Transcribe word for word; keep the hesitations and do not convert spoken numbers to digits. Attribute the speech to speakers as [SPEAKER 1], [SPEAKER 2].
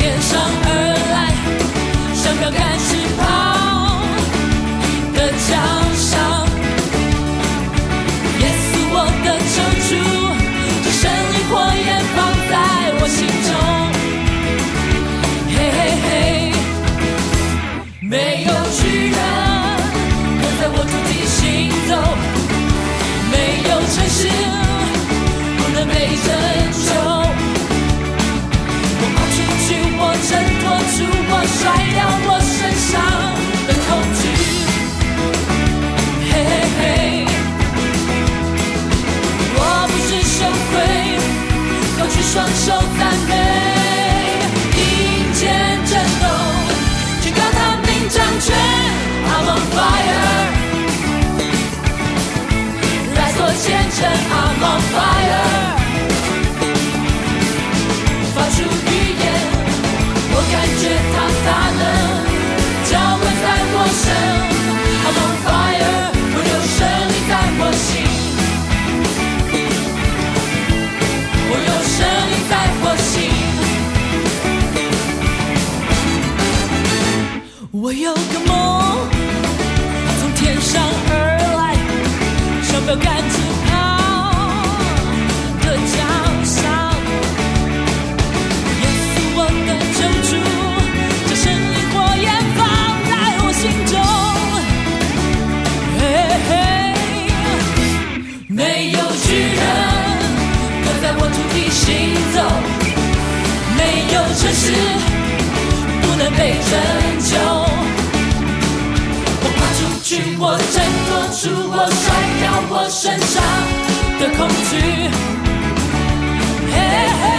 [SPEAKER 1] 天上而来，像标杆直跑的奖赏。耶稣我的救主，这生灵火焰放在我心中。嘿嘿嘿，没有巨人可在我土地行走，没有城市不能被拯救。我跑出去，我挣脱出，我甩掉我身上的恐惧。嘿嘿嘿，我不是羞愧，高举双手赞美，迎接震动，宣告他名掌权。I'm on fire， 来做见证。I'm on fire， 发出语言，我感觉他大能，浇灌在我身。I'm on fire， 我有生命在我心，我有生命在我心。我有个梦，从天上而来，像标杆直跑的奖赏。耶稣我的救主，这生灵火焰放在我心中。嘿嘿，没有巨人可在我土地行走，没有城市不能被拯救。我跨出去，我挣脱出，我甩掉我身上的恐惧。嘿嘿。